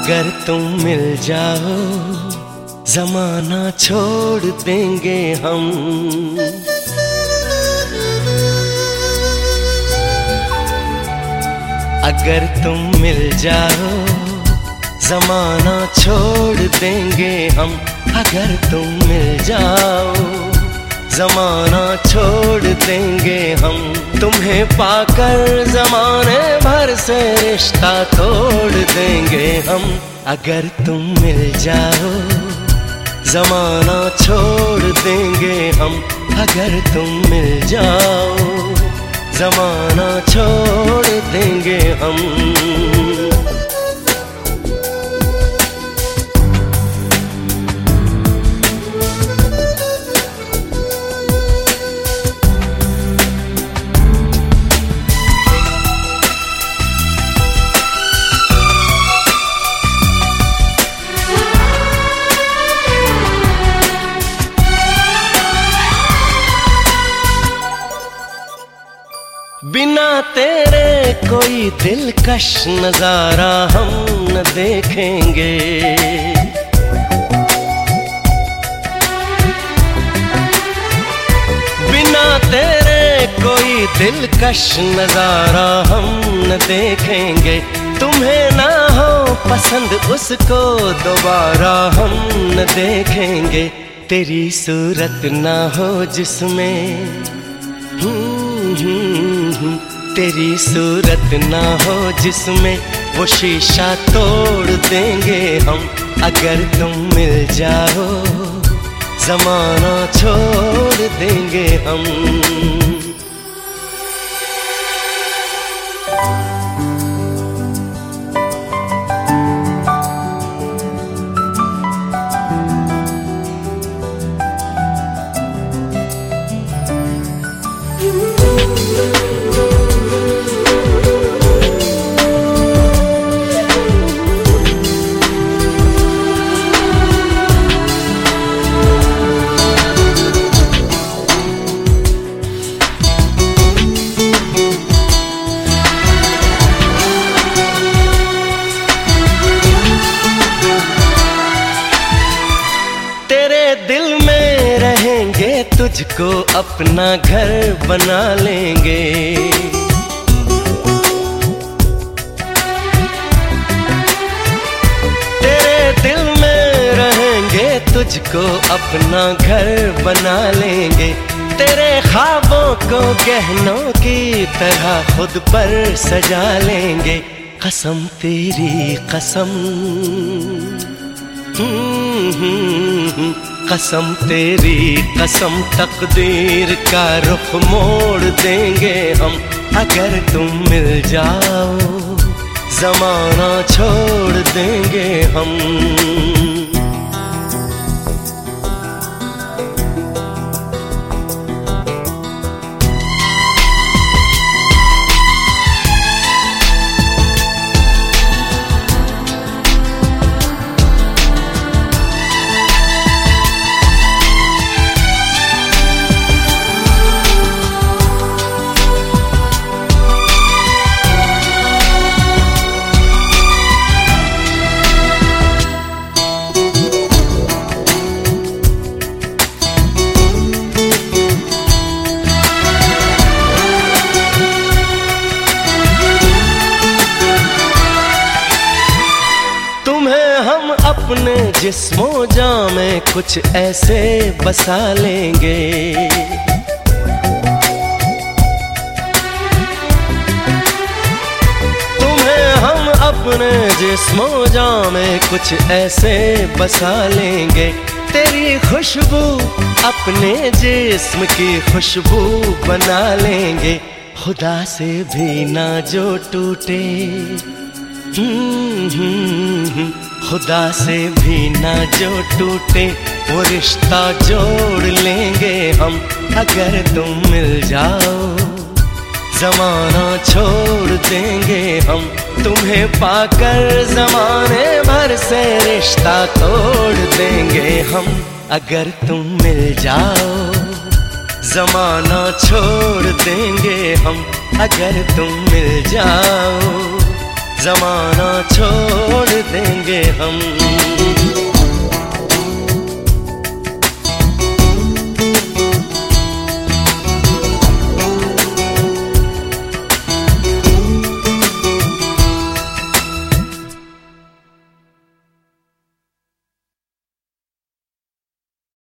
अगर तुम मिल जाओ जमाना छोड़ देंगे हम। अगर तुम मिल जाओ जमाना छोड़ देंगे हम। अगर तुम मिल जाओ जमाना छोड़ देंगे हम। तुम्हें पाकर जमाने भर से रिश्ता तोड़ देंगे हम। अगर तुम मिल जाओ जमाना छोड़ देंगे हम। अगर तुम मिल जाओ जमाना छोड़ देंगे हम। बिना तेरे कोई दिलकश नजारा हम न देखेंगे। बिना तेरे कोई दिलकश नजारा हम न देखेंगे। तुम्हें ना हो पसंद उसको दोबारा हम न देखेंगे। तेरी सूरत ना हो जिसमें तेरी सूरत ना हो जिसमें वो शीशा तोड़ देंगे हम। अगर तुम मिल जाओ जमाना छोड़ देंगे हम। दिल में रहेंगे तुझको अपना घर बना लेंगे। तेरे दिल में रहेंगे तुझको अपना घर बना लेंगे। तेरे ख्वाबों को गहनों की तरह खुद पर सजा लेंगे। कसम तेरी कसम कसम तेरी कसम तकदीर का रुख मोड़ देंगे हम। अगर तुम मिल जाओ जमाना छोड़ देंगे हम। हम अपने जिस्मो जां में कुछ ऐसे बसा लेंगे। तुम्हें हम अपने जिस्मो जां में कुछ ऐसे बसा लेंगे। तेरी खुशबू अपने जिस्म की खुशबू बना लेंगे। खुदा से भी ना जो टूटे खुदा से भी ना जो टूटे वो रिश्ता जोड़ लेंगे हम। अगर तुम मिल जाओ जमाना छोड़ देंगे हम। तुम्हें पाकर जमाने भर से रिश्ता तोड़ देंगे हम। अगर तुम मिल जाओ जमाना छोड़ देंगे हम। अगर तुम मिल जाओ जमाना छोड़ देंगे हम।